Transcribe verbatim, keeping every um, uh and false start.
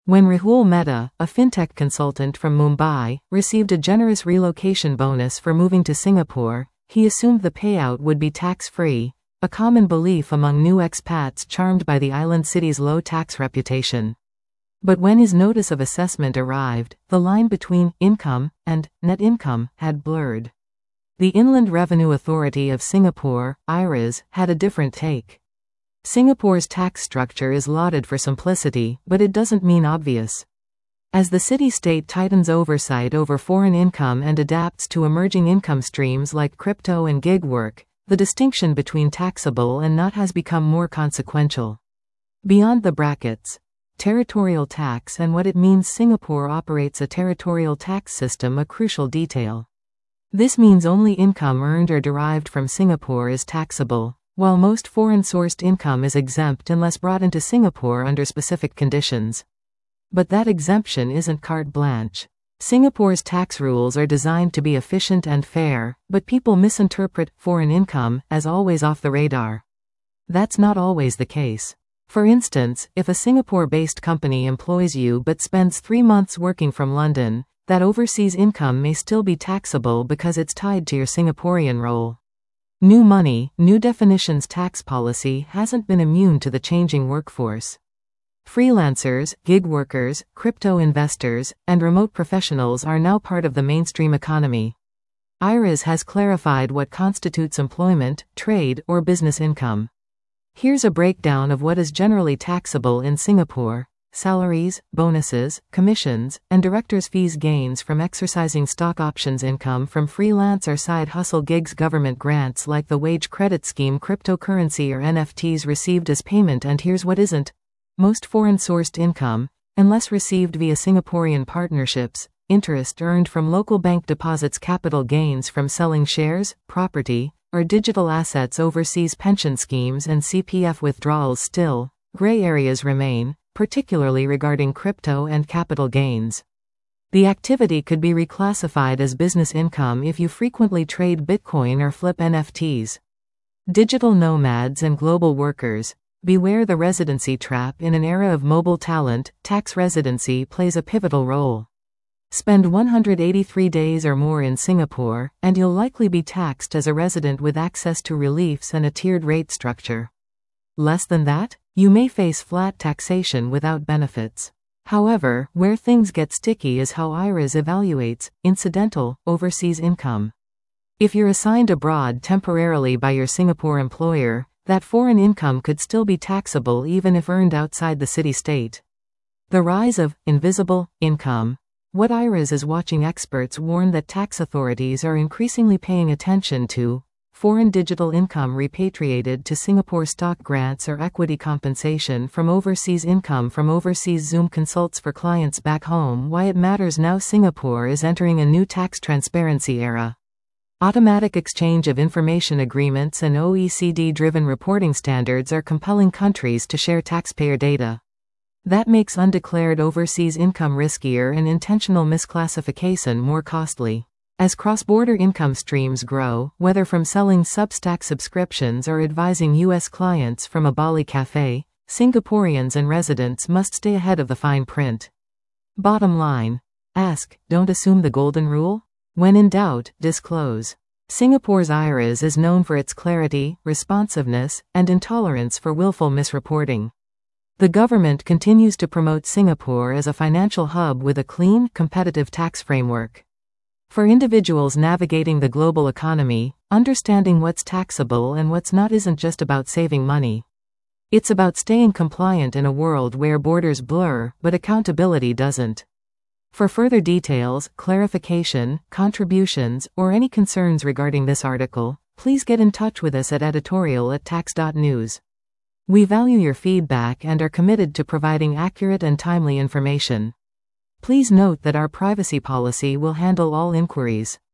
When Rahul Mehta, a fintech consultant from Mumbai, received a generous relocation bonus for moving to Singapore, he assumed the payout would be tax-free, a common belief among new expats charmed by the island city's low tax reputation. But when his notice of assessment arrived, the line between income and net income had blurred. The Inland Revenue Authority of Singapore, I R A S, had a different take. Singapore's tax structure is lauded for simplicity, but it doesn't mean obvious. As the city-state tightens oversight over foreign income and adapts to emerging income streams like crypto and gig work, the distinction between taxable and not has become more consequential. Beyond the brackets, territorial tax and what it means Singapore operates a territorial tax system a crucial detail. This means only income earned or derived from Singapore is taxable, while most foreign-sourced income is exempt unless brought into Singapore under specific conditions. But that exemption isn't carte blanche. Singapore's tax rules are designed to be efficient and fair, but people misinterpret foreign income as always off the radar. That's not always the case. For instance, if a Singapore-based company employs you but spends three months working from London, that overseas income may still be taxable because it's tied to your Singaporean role. New money, new definitions tax policy hasn't been immune to the changing workforce. Freelancers, gig workers, crypto investors, and remote professionals are now part of the mainstream economy. I R A S has clarified what constitutes employment, trade, or business income. Here's a breakdown of what is generally taxable in Singapore: salaries, bonuses, commissions, and directors' fees, gains from exercising stock options, income from freelance or side hustle gigs, government grants like the wage credit scheme, cryptocurrency or N F Ts received as payment. And here's what isn't. Most foreign-sourced income, unless received via Singaporean partnerships, interest earned from local bank deposits, capital gains from selling shares, property, or digital assets, overseas pension schemes, and C P F withdrawals. Still, gray areas remain, particularly regarding crypto and capital gains. The activity could be reclassified as business income if you frequently trade Bitcoin or flip N F Ts. Digital nomads and global workers. Beware the residency trap. In an era of mobile talent, tax residency plays a pivotal role. Spend one hundred eighty-three days or more in Singapore, and you'll likely be taxed as a resident with access to reliefs and a tiered rate structure. Less than that, you may face flat taxation without benefits. However, where things get sticky is how I R A S evaluates incidental, overseas income. If you're assigned abroad temporarily by your Singapore employer, that foreign income could still be taxable even if earned outside the city-state. The rise of invisible income. What I R A S is watching. Experts warn that tax authorities are increasingly paying attention to foreign digital income repatriated to Singapore, stock grants or equity compensation from overseas, income from overseas. Zoom consults for clients back home why it matters now. Singapore is entering a new tax transparency era. Automatic exchange of information agreements and O E C D-driven reporting standards are compelling countries to share taxpayer data. That makes undeclared overseas income riskier and intentional misclassification more costly. As cross-border income streams grow, whether from selling Substack subscriptions or advising U S clients from a Bali cafe, Singaporeans and residents must stay ahead of the fine print. Bottom line. Ask, don't assume. The golden rule? When in doubt, disclose. Singapore's I R A S is known for its clarity, responsiveness, and intolerance for willful misreporting. The government continues to promote Singapore as a financial hub with a clean, competitive tax framework. For individuals navigating the global economy, understanding what's taxable and what's not isn't just about saving money. It's about staying compliant in a world where borders blur, but accountability doesn't. For further details, clarification, contributions, or any concerns regarding this article, please get in touch with us at editorial at tax dot news. We value your feedback and are committed to providing accurate and timely information. Please note that our privacy policy will handle all inquiries.